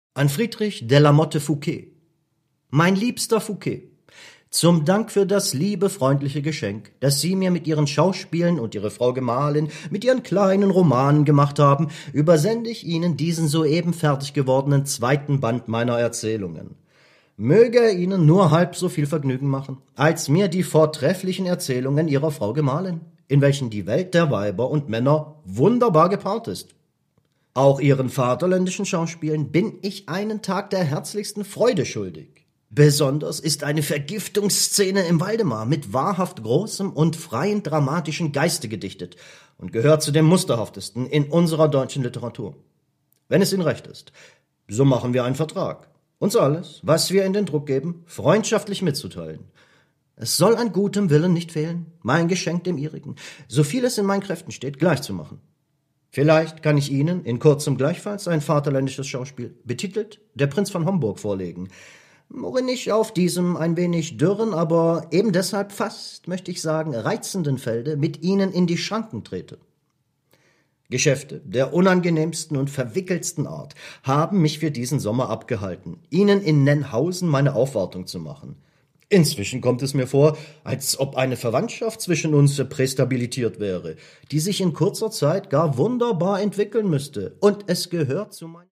An Friedrich de la Motte Fouquet. Mein liebster Fouquet, zum Dank für das liebe, freundliche Geschenk, das Sie mir mit Ihren Schauspielen und Ihre Frau Gemahlin mit Ihren kleinen Romanen gemacht haben, übersende ich Ihnen diesen soeben fertig gewordenen zweiten Band meiner Erzählungen. Möge er Ihnen nur halb so viel Vergnügen machen, als mir die vortrefflichen Erzählungen Ihrer Frau Gemahlin, in welchen die Welt der Weiber und Männer wunderbar gepaart ist. Auch Ihren vaterländischen Schauspielen bin ich einen Tag der herzlichsten Freude schuldig. Besonders ist eine Vergiftungsszene im Waldemar mit wahrhaft großem und freien dramatischen Geiste gedichtet und gehört zu dem musterhaftesten in unserer deutschen Literatur. Wenn es Ihnen recht ist, so machen wir einen Vertrag, uns alles, was wir in den Druck geben, freundschaftlich mitzuteilen. Es soll an gutem Willen nicht fehlen, mein Geschenk dem Ihrigen, so viel es in meinen Kräften steht, gleichzumachen. Vielleicht kann ich Ihnen in kurzem gleichfalls ein vaterländisches Schauspiel, betitelt Der Prinz von Homburg, vorlegen, worin ich auf diesem ein wenig dürren, aber eben deshalb fast, möchte ich sagen, reizenden Felde mit Ihnen in die Schranken trete. Geschäfte der unangenehmsten und verwickeltsten Art haben mich für diesen Sommer abgehalten, Ihnen in Nennhausen meine Aufwartung zu machen. Inzwischen kommt es mir vor, als ob eine Verwandtschaft zwischen uns prästabilitiert wäre, die sich in kurzer Zeit gar wunderbar entwickeln müsste, und es gehört zu meinen